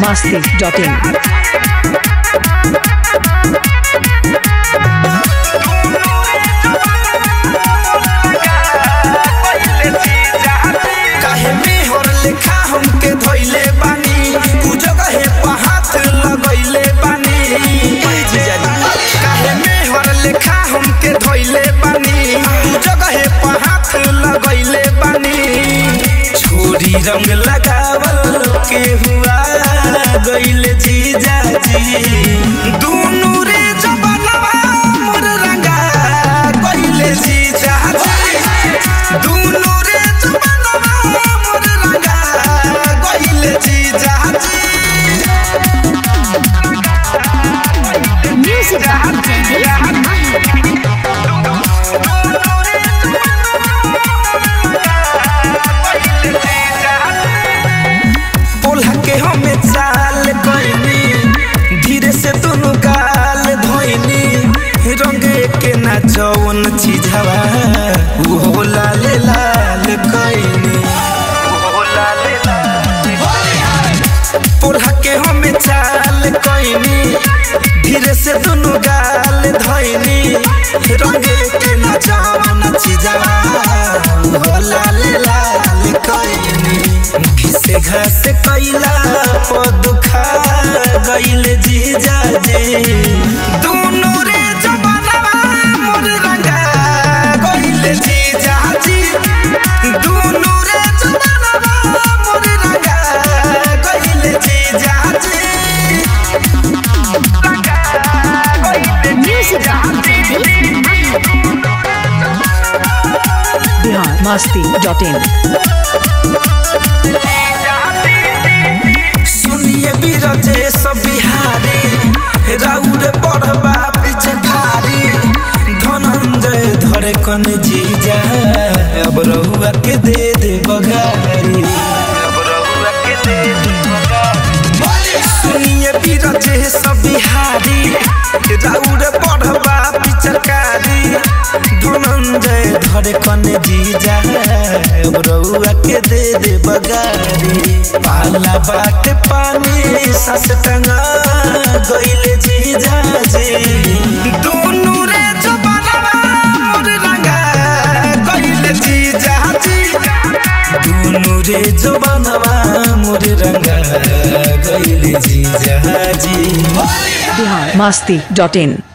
biharmasti.in काहे में हर लेखा हमके धइले बानी उ जगह पे हाथ लगइले बानी काहे में हर लेखा हमके धइले बानी उ जगह पे हाथ लगइले बानी छोरी रंग लगावल के हुआ गइले जीजा जी दुनु रे जबनवा मोर रंगा गइले जीजा जी दुनु रे जबनवा मोर रंगा गइले जीजा जी Music बोला के हमें चाल कइनी धीरे से दोनों गाल धोइनी रंगे के ना जौन चीजवा वो लाल लाल कइनी बोला के हमें चाल कइनी धीरे से दोनों गाल धोइनी रंगे के ना जौन चीजवा वो लाल लाल कइनी घिसे घास कैला पदुखा गइले जीजा जी दुनु रे जबनवा मोर रंगा गइले जीजा जी दुनु रे जबनवा मोर रंगा गइले जीजा जी biharmasti.in सुनिए बिरजे सब बिहारी राउर पढ़बा पिछकारी धनंजय धरे कन जीजा अब रहुआ के दे दे बगारी सुनिए बिरजे सब बिहारी राउर पढ़बा पिछकारी धनंजय धरे कन जीजा अब रहुआ के दे दे बगारी पाला बाट पानी सस टंगा गइले जीजा जी दुनु रे जबनवा मोर रंगा गइले जीजा जी दुनु रे जबनवा मोर रंगा गइले जीजा जी biharmasti.in